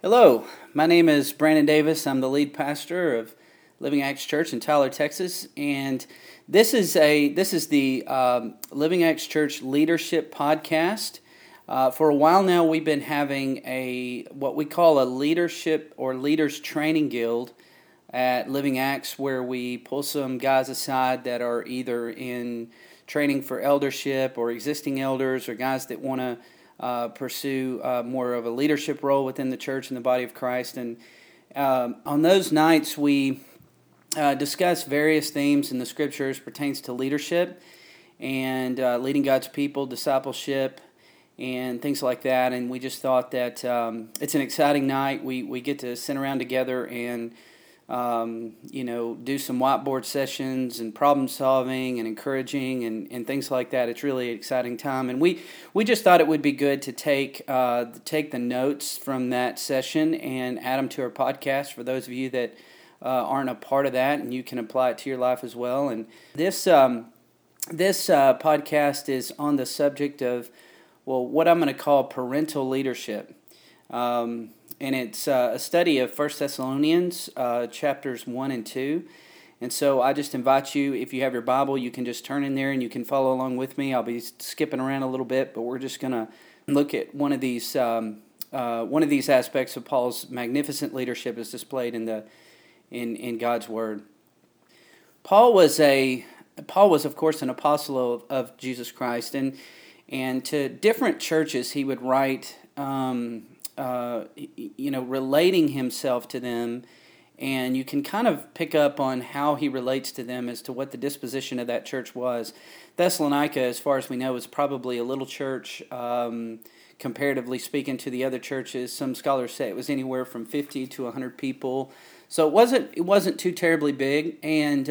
Hello, my name is Brandon Davis. I'm the lead pastor of Living Acts Church in Tyler, Texas, and this is the Living Acts Church Leadership Podcast. For a while now, we've been having what we call a leadership or leaders training guild at Living Acts, where we pull some guys aside that are either in training for eldership or existing elders, or guys that want to pursue more of a leadership role within the church and the body of Christ. And on those nights, we discuss various themes in the Scriptures pertains to leadership and leading God's people, discipleship, and things like that. And we just thought that it's an exciting night. We get to sit around together and do some whiteboard sessions and problem solving and encouraging and things like that. It's really an exciting time, and we just thought it would be good to take the notes from that session and add them to our podcast for those of you that aren't a part of that, and you can apply it to your life as well. And this podcast is on the subject of what I'm going to call parental leadership. And it's a study of 1 Thessalonians chapters 1 and 2. And so I just invite you, if you have your Bible, you can just turn in there and you can follow along with me. I'll be skipping around a little bit, but we're just going to look at one of these aspects of Paul's magnificent leadership as displayed in God's Word. Paul was of course an apostle of Jesus Christ, and to different churches he would write relating himself to them, and you can kind of pick up on how he relates to them as to what the disposition of that church was. Thessalonica, as far as we know, is probably a little church, comparatively speaking to the other churches. Some scholars say it was anywhere from 50 to 100 people, so it wasn't too terribly big. And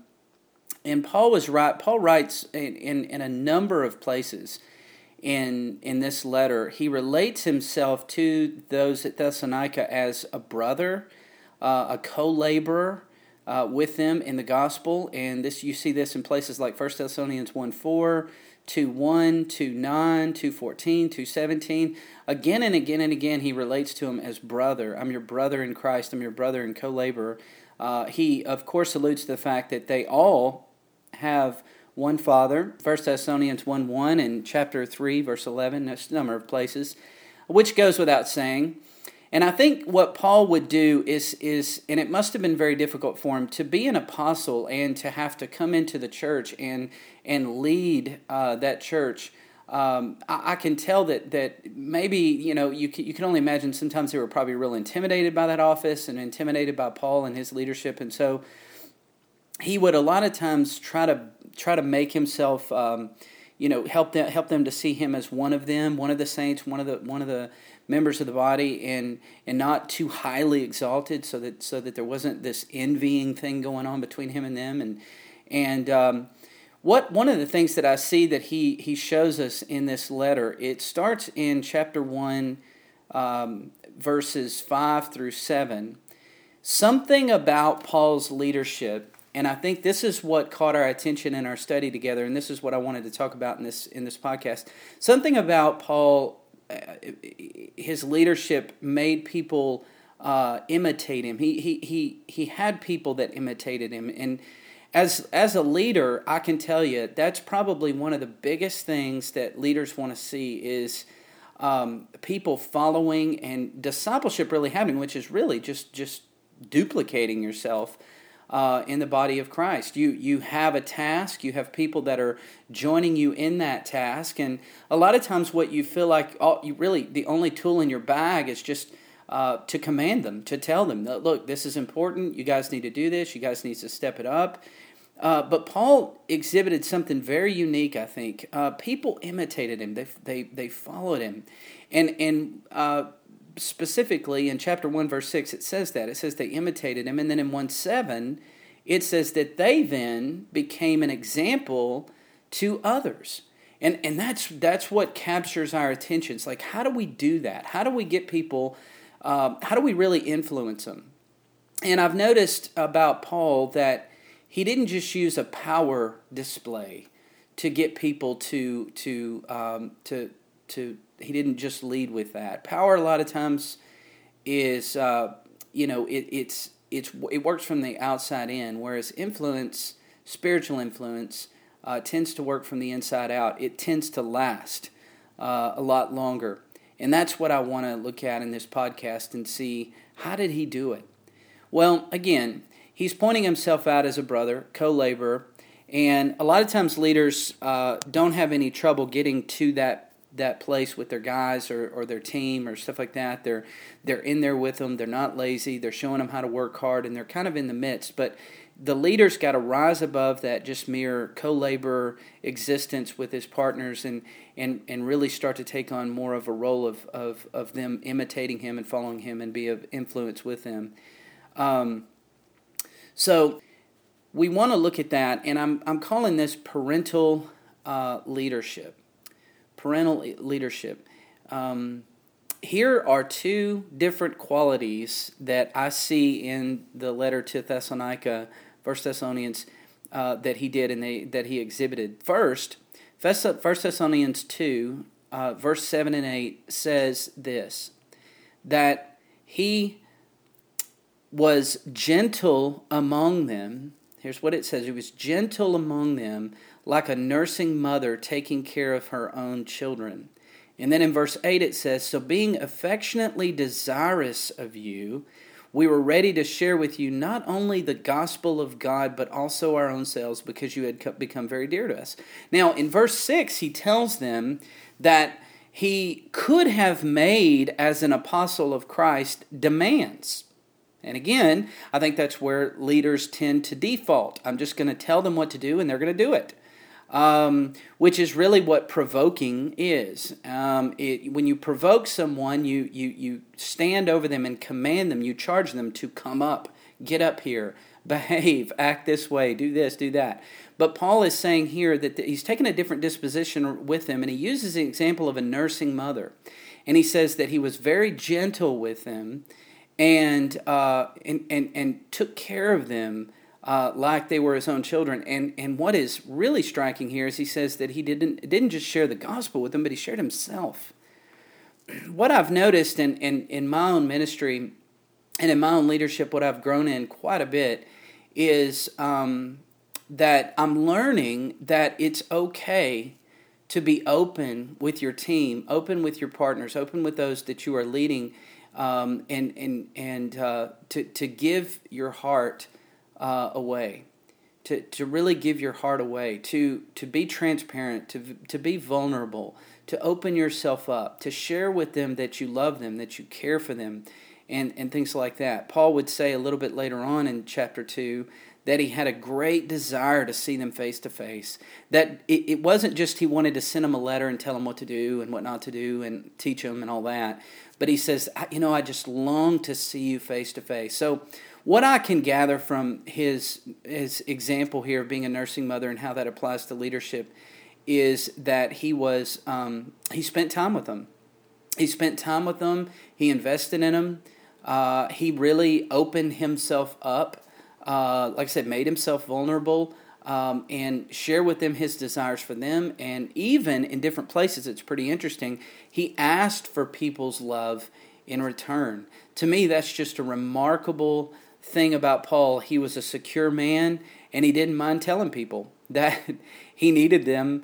Paul writes in a number of places in this letter. He relates himself to those at Thessalonica as a brother, a co-laborer with them in the gospel. And you see this in places like 1 Thessalonians 1:4, 2:1, 2:9, 2:14, 2:17. Again and again and again, he relates to him as brother. I'm your brother in Christ. I'm your brother and co-laborer. He, of course, alludes to the fact that they all have one Father, 1 Thessalonians 1:1 and chapter 3, verse 11, there's a number of places, which goes without saying. And I think what Paul would do is, and it must have been very difficult for him, to be an apostle and to have to come into the church and lead that church. I can tell that maybe, you can only imagine sometimes they were probably real intimidated by that office and intimidated by Paul and his leadership, and so he would a lot of times try to make himself, help them to see him as one of them, one of the saints, one of the members of the body, and not too highly exalted, so that there wasn't this envying thing going on between him and them. And one of the things that I see that he shows us in this letter, it starts in chapter 1, verses 5 through 7. Something about Paul's leadership. And I think this is what caught our attention in our study together, and this is what I wanted to talk about in this podcast. Something about Paul, his leadership made people imitate him. He had people that imitated him, and as a leader, I can tell you that's probably one of the biggest things that leaders want to see is people following and discipleship really happening, which is really just duplicating yourself. In the body of Christ. You have a task, you have people that are joining you in that task, and a lot of times what you feel like the only tool in your bag is just to command them, to tell them, look, this is important, you guys need to do this, you guys need to step it up. But Paul exhibited something very unique, I think. People imitated him, they followed him, and specifically in chapter 1, verse 6, it says they imitated him. And then in 1:7, it says that they then became an example to others. And that's what captures our attention. It's like, how do we do that? How do we get people, how do we really influence them? And I've noticed about Paul that he didn't just use a power display to get people to he didn't just lead with that. Power a lot of times is it works from the outside in, whereas influence, spiritual influence, tends to work from the inside out. It tends to last a lot longer. And that's what I want to look at in this podcast and see, how did he do it? Well, again, he's pointing himself out as a brother, co-laborer, and a lot of times leaders don't have any trouble getting to that place with their guys or their team or stuff like that. They're in there with them. They're not lazy. They're showing them how to work hard, and they're kind of in the midst. But the leader's got to rise above that just mere co-laborer existence with his partners and really start to take on more of a role of them imitating him and following him and be of influence with them. So we want to look at that, and I'm calling this parental leadership. Parental leadership. Here are two different qualities that I see in the letter to Thessalonica, 1 Thessalonians, that he did and that he exhibited. First, 1 Thessalonians 2, verse 7 and 8 says this, that he was gentle among them. Here's what it says. He was gentle among them, like a nursing mother taking care of her own children. And then in verse 8 it says, so being affectionately desirous of you, we were ready to share with you not only the gospel of God, but also our own selves, because you had become very dear to us. Now, in verse 6, he tells them that he could have made, as an apostle of Christ, demands. And again, I think that's where leaders tend to default. I'm just going to tell them what to do, and they're going to do it. Which is really what provoking is. When you provoke someone, you stand over them and command them, you charge them to come up, get up here, behave, act this way, do this, do that. But Paul is saying here that he's taken a different disposition with them, and he uses the example of a nursing mother. And he says that he was very gentle with them and took care of them like they were his own children. And what is really striking here is he says that he didn't just share the gospel with them, but he shared himself. What I've noticed in my own ministry and in my own leadership, what I've grown in quite a bit is that I'm learning that it's okay to be open with your team, open with your partners, open with those that you are leading, and to give your heart away, to really give your heart away, to be transparent, to be vulnerable, to open yourself up, to share with them that you love them, that you care for them, and things like that. Paul would say a little bit later on in chapter 2 that he had a great desire to see them face to face, that it wasn't just he wanted to send them a letter and tell them what to do and what not to do and teach them and all that, but he says, I just long to see you face to face. So what I can gather from his example here of being a nursing mother and how that applies to leadership is that he spent time with them. He spent time with them. He invested in them. He really opened himself up. Like I said, made himself vulnerable, and share with them his desires for them. And even in different places, it's pretty interesting, he asked for people's love in return. To me, that's just a remarkable thing about Paul. He was a secure man, and he didn't mind telling people that he needed them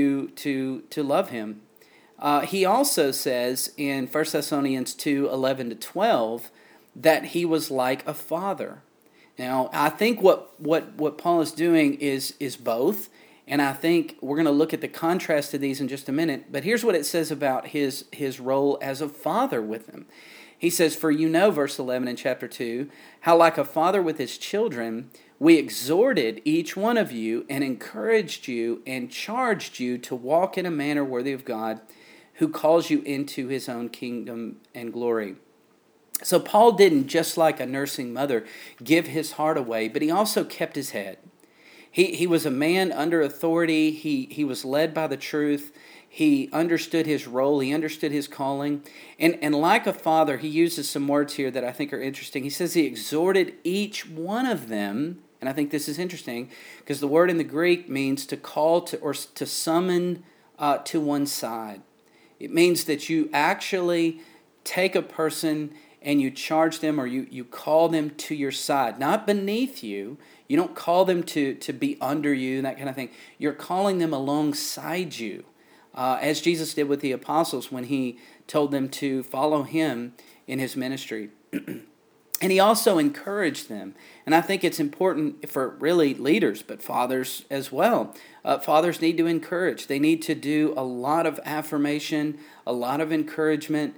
to love him. He also says in 1 Thessalonians 2:11-12 that he was like a father. Now, I think what Paul is doing is both, and I think we're going to look at the contrast of these in just a minute. But here's what it says about his role as a father with them. He says, for you know, verse 11 in chapter 2, how like a father with his children, we exhorted each one of you and encouraged you and charged you to walk in a manner worthy of God, who calls you into his own kingdom and glory. So Paul didn't, just like a nursing mother, give his heart away, but he also kept his head. He was a man under authority. He was led by the truth. He understood his role. He understood his calling. And like a father, he uses some words here that I think are interesting. He says he exhorted each one of them, and I think this is interesting, because the word in the Greek means to call to or to summon to one side. It means that you actually take a person and you charge them, or you call them to your side, not beneath you. You don't call them to be under you, that kind of thing. You're calling them alongside you, as Jesus did with the apostles when he told them to follow him in his ministry. And he also encouraged them. And I think it's important for really leaders, but fathers as well. Fathers need to encourage. They need to do a lot of affirmation, a lot of encouragement,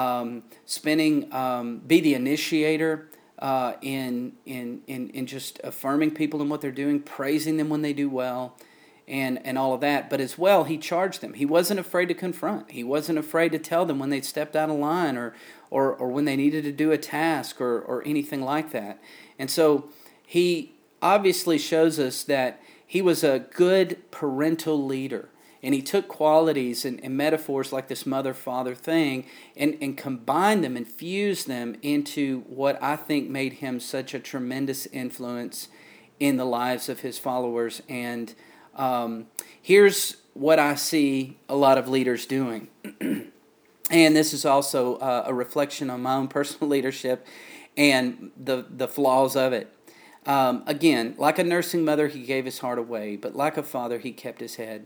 be the initiator in just affirming people in what they're doing, praising them when they do well, and all of that. But as well, he charged them. He wasn't afraid to confront. He wasn't afraid to tell them when they'd stepped out of line or when they needed to do a task or anything like that. And so he obviously shows us that he was a good parental leader. And he took qualities and metaphors like this mother-father thing and combined them and fused them into what I think made him such a tremendous influence in the lives of his followers. And here's what I see a lot of leaders doing. And this is also a reflection on my own personal leadership and the flaws of it. Again, like a nursing mother, he gave his heart away, but like a father, he kept his head.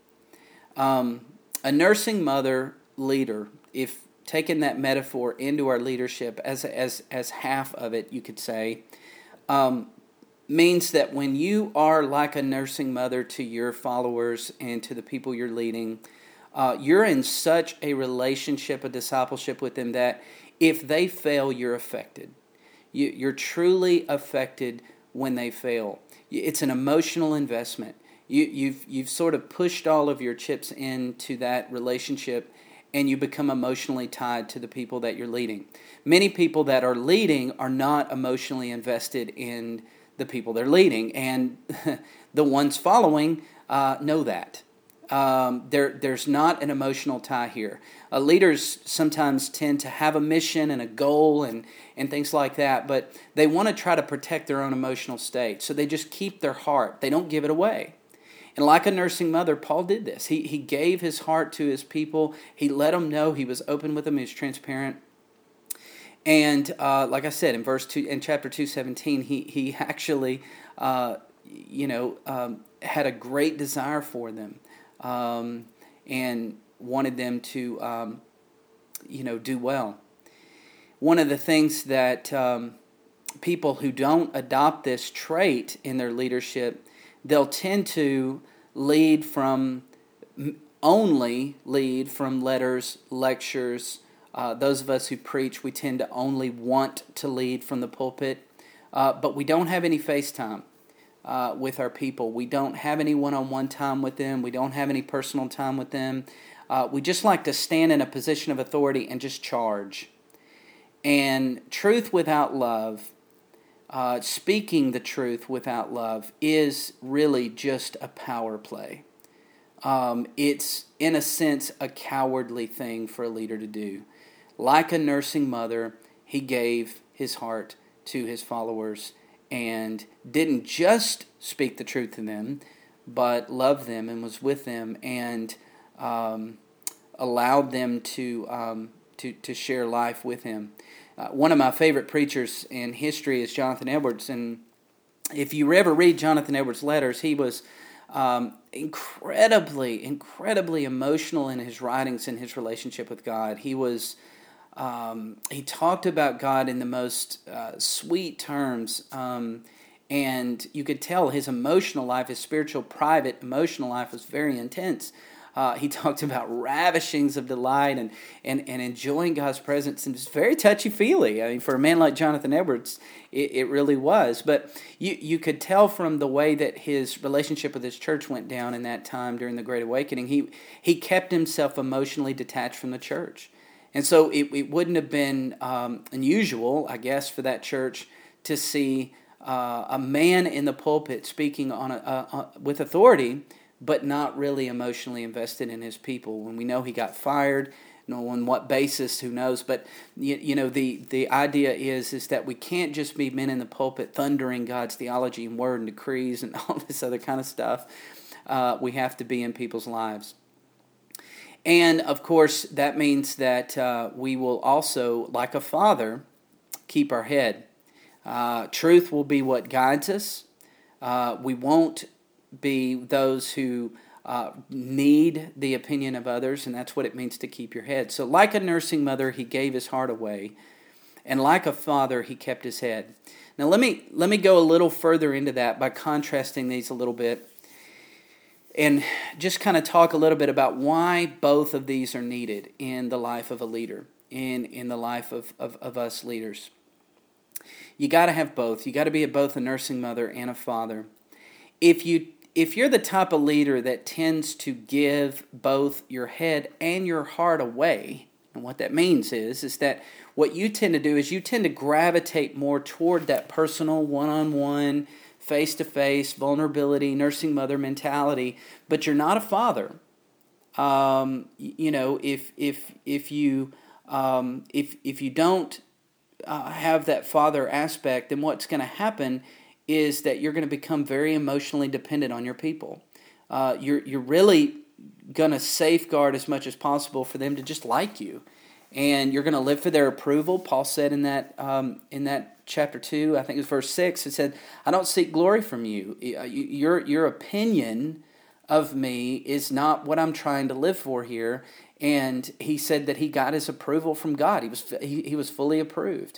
A nursing mother leader, if taking that metaphor into our leadership as half of it, you could say, means that when you are like a nursing mother to your followers and to the people you're leading, you're in such a relationship, a discipleship with them that if they fail, you're affected. You're truly affected when they fail. It's an emotional investment. You've sort of pushed all of your chips into that relationship, and you become emotionally tied to the people that you're leading. Many people that are leading are not emotionally invested in the people they're leading, and the ones following know that. There's not an emotional tie here. Leaders sometimes tend to have a mission and a goal and things like that, but they want to try to protect their own emotional state, so they just keep their heart. They don't give it away. And like a nursing mother, Paul did this. He gave his heart to his people. He let them know. He was open with them. He was transparent. And like I said, in chapter 2:17, he actually, had a great desire for them, and wanted them to, do well. One of the things that people who don't adopt this trait in their leadership, they'll tend to only lead from letters, lectures. Those of us who preach, we tend to only want to lead from the pulpit, but we don't have any face time with our people. We don't have any one-on-one time with them. We don't have any personal time with them. We just like to stand in a position of authority and just charge. And truth without love, speaking the truth without love, is really just a power play. It's, in a sense, a cowardly thing for a leader to do. Like a nursing mother, he gave his heart to his followers and didn't just speak the truth to them, but loved them and was with them and allowed them to share life with him. One of my favorite preachers in history is Jonathan Edwards, and if you ever read Jonathan Edwards' letters, he was incredibly emotional in his writings and his relationship with God. He talked about God in the most sweet terms, and you could tell his emotional life, his spiritual, private, emotional life was very intense. He talked about ravishings of delight and enjoying God's presence, and it's very touchy-feely. I mean, for a man like Jonathan Edwards, it really was. But you could tell from the way that his relationship with his church went down in that time during the Great Awakening, he kept himself emotionally detached from the church. And so it wouldn't have been unusual, I guess, for that church to see a man in the pulpit speaking with authority, but not really emotionally invested in his people. When we know he got fired, on what basis, who knows? But the idea is that we can't just be men in the pulpit thundering God's theology and word and decrees and all this other kind of stuff. We have to be in people's lives. And, of course, that means that we will also, like a father, keep our head. Truth will be what guides us. We won't be those who need the opinion of others, and that's what it means to keep your head. So like a nursing mother, he gave his heart away, and like a father, he kept his head. Now let me go a little further into that by contrasting these a little bit and just kind of talk a little bit about why both of these are needed in the life of a leader, in the life of us leaders. You got to have both. You got to be both a nursing mother and a father. If you're the type of leader that tends to give both your head and your heart away, and what that means is that what you tend to do is you tend to gravitate more toward that personal, one-on-one, face-to-face, vulnerability, nursing mother mentality, but you're not a father. If you don't have that father aspect, then what's going to happen is that you're going to become very emotionally dependent on your people. You're really going to safeguard as much as possible for them to just like you, and you're going to live for their approval. Paul said in that chapter 2, I think it was verse 6, it said, "I don't seek glory from you. Your opinion of me is not what I'm trying to live for here." And he said that he got his approval from God. He was fully approved.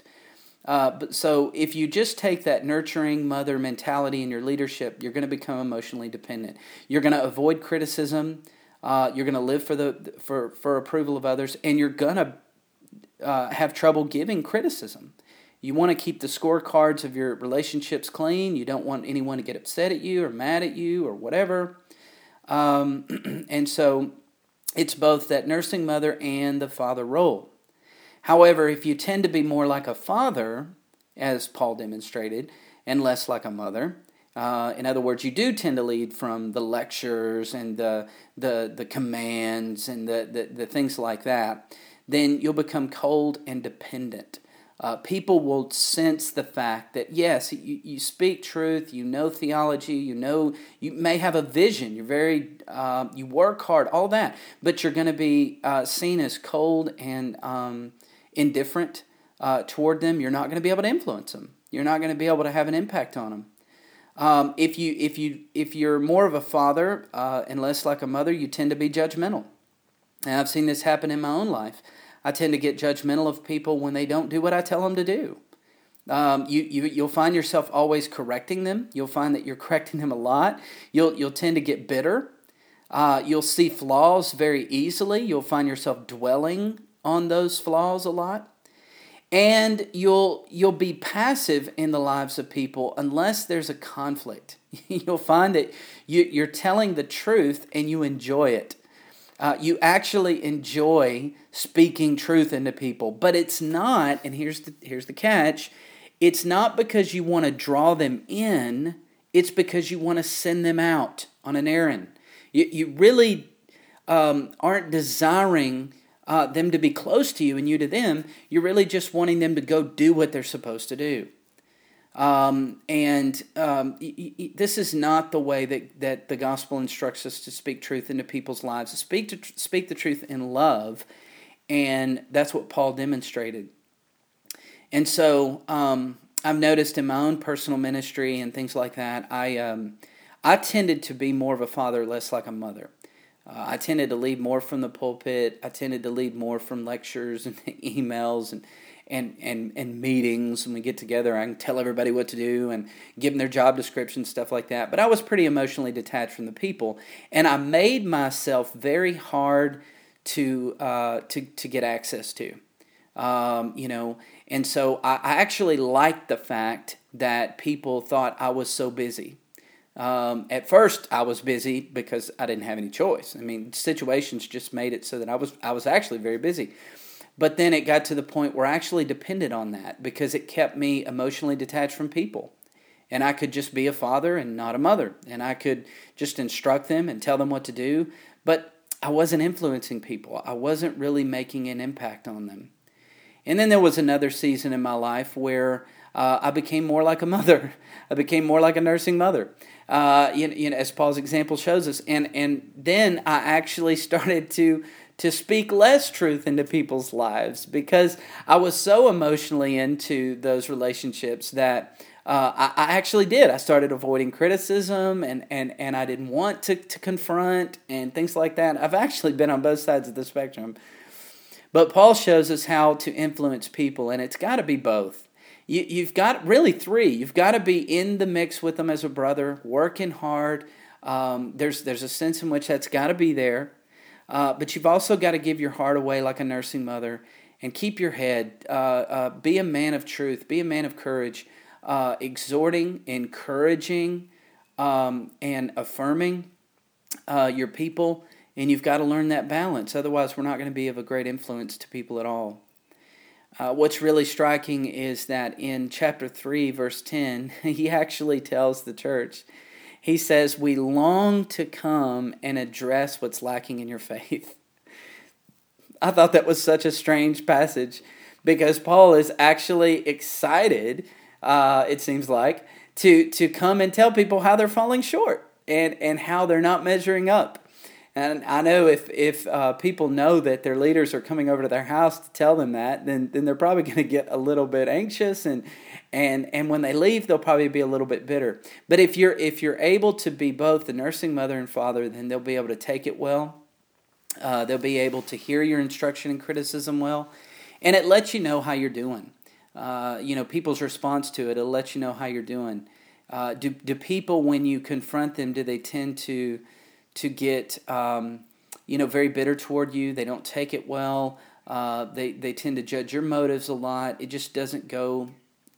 So if you just take that nurturing mother mentality in your leadership, you're going to become emotionally dependent. You're going to avoid criticism. You're going to live for approval of others, and you're going to have trouble giving criticism. You want to keep the scorecards of your relationships clean. You don't want anyone to get upset at you or mad at you or whatever. And so it's both that nursing mother and the father role. However, if you tend to be more like a father, as Paul demonstrated, and less like a mother, in other words, you do tend to lead from the lectures and the commands and the things like that, then you'll become cold and dependent. People will sense the fact that, yes, you speak truth, you know theology, you may have a vision, you work hard, all that, but you're going to be seen as cold and indifferent toward them. You're not going to be able to influence them. You're not going to be able to have an impact on them. If you're more of a father and less like a mother, you tend to be judgmental. And I've seen this happen in my own life. I tend to get judgmental of people when they don't do what I tell them to do. You'll find yourself always correcting them. You'll find that you're correcting them a lot. You'll tend to get bitter. You'll see flaws very easily. You'll find yourself dwelling on those flaws a lot. And you'll be passive in the lives of people unless there's a conflict. You'll find that you're telling the truth and you enjoy it. You actually enjoy speaking truth into people, but it's not, and here's the catch, it's not because you want to draw them in, it's because you want to send them out on an errand. You really aren't desiring them to be close to you and you to them. You're really just wanting them to go do what they're supposed to do. This is not the way that the gospel instructs us to speak truth into people's lives. To speak the truth in love, and that's what Paul demonstrated. And so I've noticed in my own personal ministry and things like that, I tended to be more of a father, less like a mother. I tended to lead more from the pulpit. I tended to lead more from lectures and emails and meetings. When we get together, I can tell everybody what to do and give them their job descriptions, stuff like that. But I was pretty emotionally detached from the people, and I made myself very hard to get access to. And so I actually liked the fact that people thought I was so busy. At first, I was busy because I didn't have any choice. I mean, situations just made it so that I was actually very busy. But then it got to the point where I actually depended on that because it kept me emotionally detached from people. And I could just be a father and not a mother. And I could just instruct them and tell them what to do. But I wasn't influencing people. I wasn't really making an impact on them. And then there was another season in my life where I became more like a mother. I became more like a nursing mother, as Paul's example shows us. And then I actually started to to speak less truth into people's lives because I was so emotionally into those relationships that I actually did. I started avoiding criticism and I didn't want to confront and things like that. I've actually been on both sides of the spectrum. But Paul shows us how to influence people, and it's got to be both. You've got really three. You've got to be in the mix with them as a brother, working hard. There's a sense in which that's got to be there. But you've also got to give your heart away like a nursing mother and keep your head. Be a man of truth. Be a man of courage. Exhorting, encouraging, and affirming your people. And you've got to learn that balance. Otherwise, we're not going to be of a great influence to people at all. What's really striking is that in chapter 3, verse 10, he actually tells the church, he says, we long to come and address what's lacking in your faith. I thought that was such a strange passage because Paul is actually excited, it seems like, to come and tell people how they're falling short and how they're not measuring up. And I know if people know that their leaders are coming over to their house to tell them that, then they're probably going to get a little bit anxious, and when they leave, they'll probably be a little bit bitter. But if you're able to be both the nursing mother and father, then they'll be able to take it well. They'll be able to hear your instruction and criticism well, and it lets you know how you're doing. People's response to it, it'll let you know how you're doing. Do people, when you confront them, do they tend to get very bitter toward you? They don't take it well. They tend to judge your motives a lot. It just doesn't go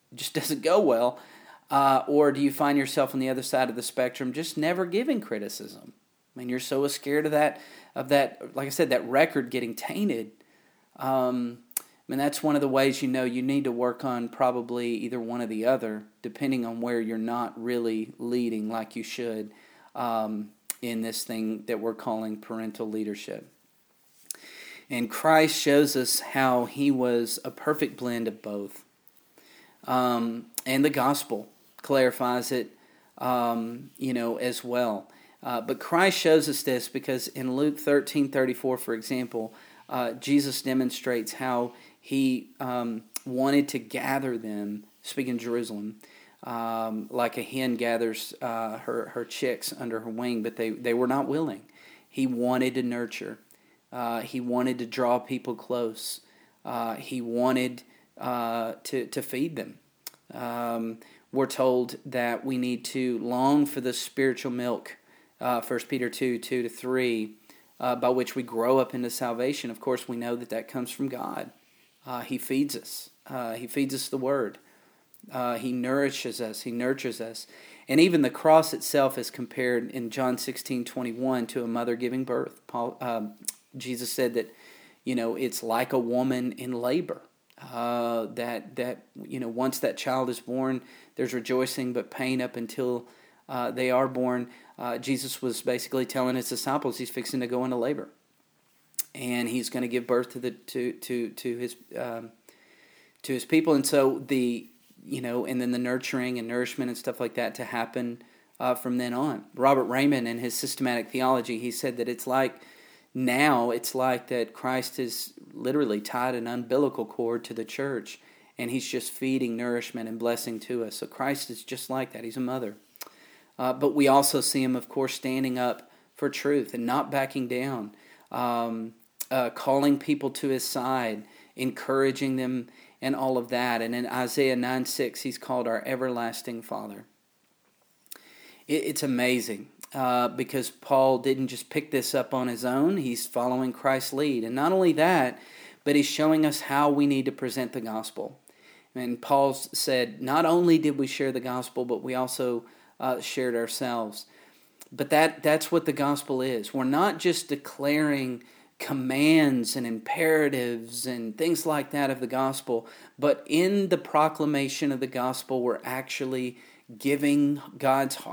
well. Or do you find yourself on the other side of the spectrum, just never giving criticism? I mean, you're so scared of that, like I said, that record getting tainted. That's one of the ways you need to work on probably either one or the other, depending on where you're not really leading like you should. In this thing that we're calling parental leadership. And Christ shows us how he was a perfect blend of both. And the gospel clarifies it, as well. But Christ shows us this because in Luke 13:34, for example, Jesus demonstrates how he wanted to gather them, speaking of Jerusalem, like a hen gathers her chicks under her wing, but they were not willing. He wanted to nurture. He wanted to draw people close. He wanted to feed them. We're told that we need to long for the spiritual milk, 1 Peter 2:2-3, by which we grow up into salvation. Of course, we know that comes from God. He feeds us. He feeds us the Word. He nourishes us. He nurtures us. And even the cross itself is compared in John 16:21 to a mother giving birth. Jesus said that, it's like a woman in labor. That once that child is born, there's rejoicing but pain up until they are born. Jesus was basically telling his disciples he's fixing to go into labor, and he's going to give birth to his people. And so and then the nurturing and nourishment and stuff like that to happen from then on. Robert Raymond, in his systematic theology, he said that it's like that Christ has literally tied an umbilical cord to the church, and he's just feeding nourishment and blessing to us. So Christ is just like that. He's a mother. But we also see him, of course, standing up for truth and not backing down, calling people to his side, encouraging them, and all of that. And in Isaiah 9:6, he's called our everlasting Father. It's amazing because Paul didn't just pick this up on his own. He's following Christ's lead. And not only that, but he's showing us how we need to present the gospel. And Paul said, not only did we share the gospel, but we also shared ourselves. But that's what the gospel is. We're not just declaring commands and imperatives and things like that of the gospel, but in the proclamation of the gospel, we're actually giving God's heart.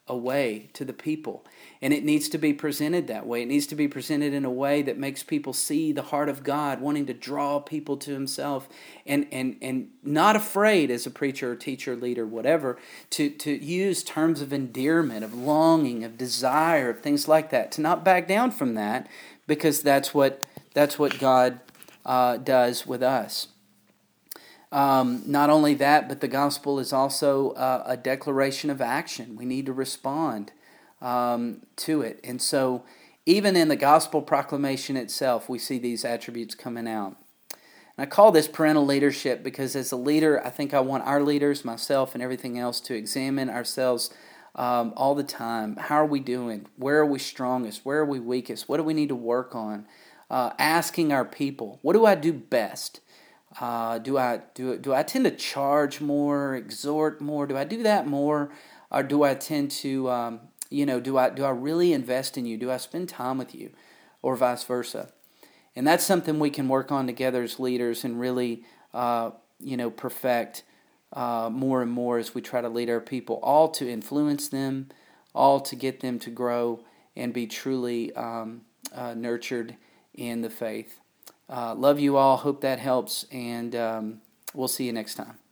away to the people. And it needs to be presented that way. It needs to be presented in a way that makes people see the heart of God, wanting to draw people to himself, and not afraid as a preacher or teacher, leader, whatever, to use terms of endearment, of longing, of desire, of things like that, to not back down from that, because that's what God does with us. Not only that, but the gospel is also a declaration of action. We need to respond to it. And so even in the gospel proclamation itself, we see these attributes coming out. And I call this parental leadership because as a leader, I think I want our leaders, myself and everything else, to examine ourselves all the time. How are we doing? Where are we strongest? Where are we weakest? What do we need to work on? Asking our people, what do I do best? Do I tend to charge more, exhort more? Do I do that more, or do I tend to do I really invest in you? Do I spend time with you, or vice versa? And that's something we can work on together as leaders and really perfect more and more as we try to lead our people, all to influence them, all to get them to grow and be truly nurtured in the faith. Love you all. Hope that helps, and we'll see you next time.